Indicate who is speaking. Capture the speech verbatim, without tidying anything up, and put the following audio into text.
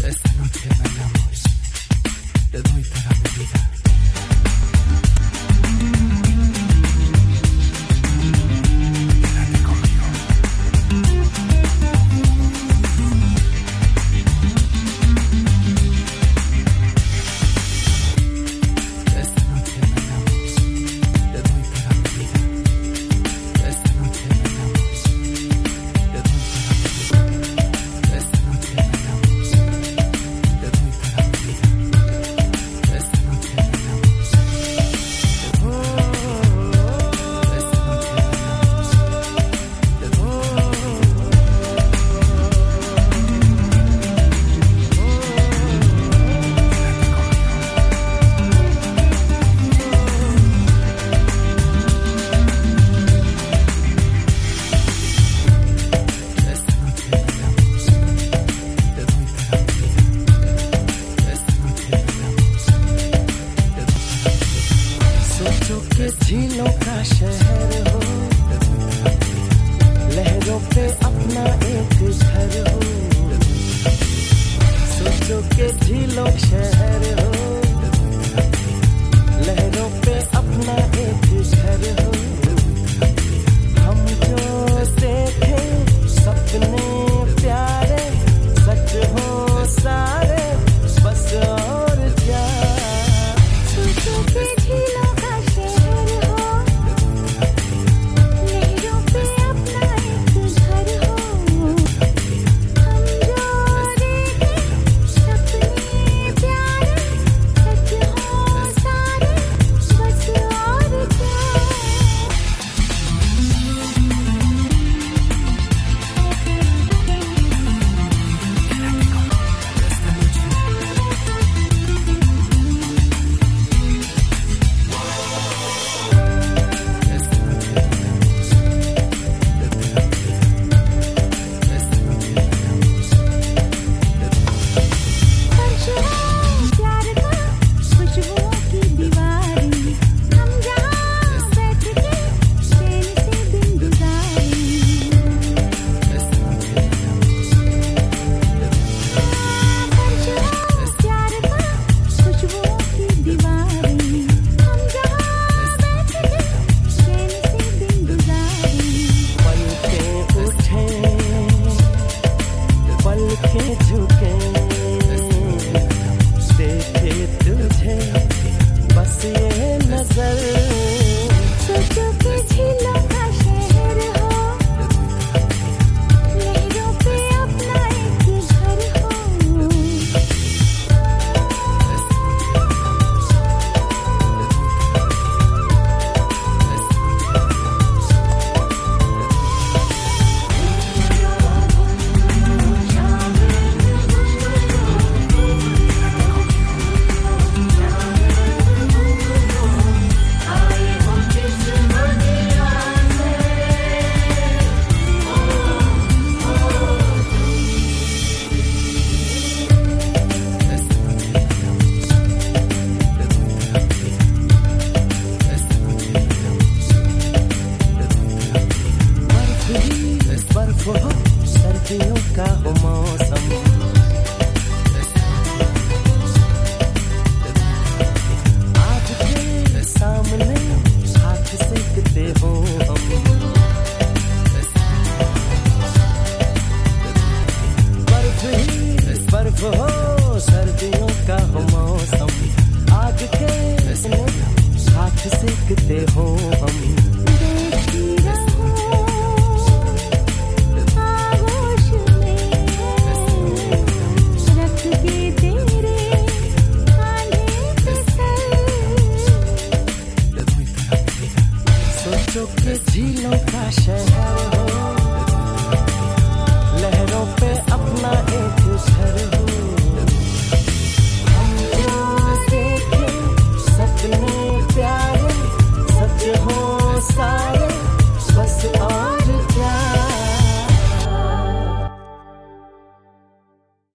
Speaker 1: Esta noche bailamos, te doy toda mi vida. Quédate conmigo. Esta noche bailamos, te doy toda mi vida. Esta noche bailamos, te doy toda mi vida. Esta noche bailamos, te doy toda mi vida. Esta noche bailamos, te doy toda mi vida. Esta noche bailamos, te doy toda mi
Speaker 2: सोचो के झीलों का शहर हो, लहरों पे अपना एक घर हो। सोचो के झीलों का शहर हो, लहरों पे अपना एक घर हो। हम जो देखे सपने प्यारे सच हो सारे, बस और क्या।
Speaker 3: सोचो के झीलों का शहर हो, लहरों पे अपना एक घर हो। हम जो देखे सपने प्यारे सच हो सारे, बस और क्या। फर्श हो प्यार का, खुशबुओं की दीवारी। हम जहाँ बैठ के चैन से दिन गुजारी। फर्श हो प्यार का, खुशबुओं की दीवारी। हम जहाँ बैठ के चैन से दिन गुजारी।
Speaker 2: पल के उठे पल के झुके, देखे तुझे बस ये नजर।
Speaker 3: सोचो के झीलों का शहर हो, लहरों पे अपना एक घर हो।
Speaker 2: बर्फ ही बर्फ हो, सर्दियों का हो मौसम। आग के सामने हाथ सेकते हो हम। बर्फ ही बर्फ हो, सर्दियों का हो मौसम। आग के हाथ सेकते हो हम।
Speaker 3: देखती रहो आगोश में, रख के तेरे कांधे पे सर।
Speaker 2: सोचो के झीलों का शहर हो, लहरों पे अपना एक घर हो।